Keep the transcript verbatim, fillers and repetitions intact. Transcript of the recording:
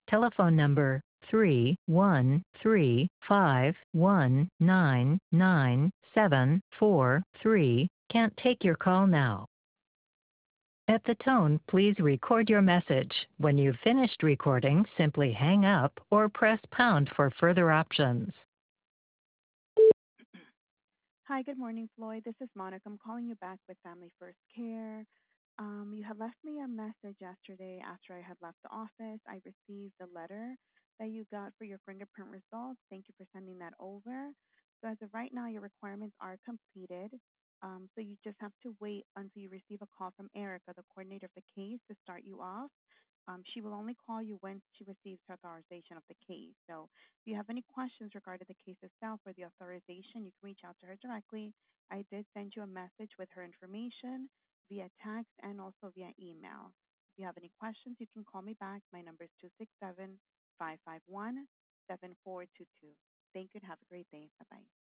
Telephone number three one three five one nine nine seven four three can't take your call now. At the tone, please record your message. When you've finished recording, simply hang up or press pound for further options. Hi, good morning, Floyd. This is Monica. I'm calling you back with Family First Care. Um, you had left me a message yesterday after I had left the office. I received the letter that you got for your fingerprint results. Thank you for sending that over. So as of right now, your requirements are completed. Um, so you just have to wait until you receive a call from Erica, the coordinator of the case, to start you off. Um, she will only call you when she receives her authorization of the case. So if you have any questions regarding the case itself or the authorization, you can reach out to her directly. I did send you a message with her information via text and also via email. If you have any questions, you can call me back. My number is two six seven, five five one, seven four two two. Thank you and have a great day. Bye bye.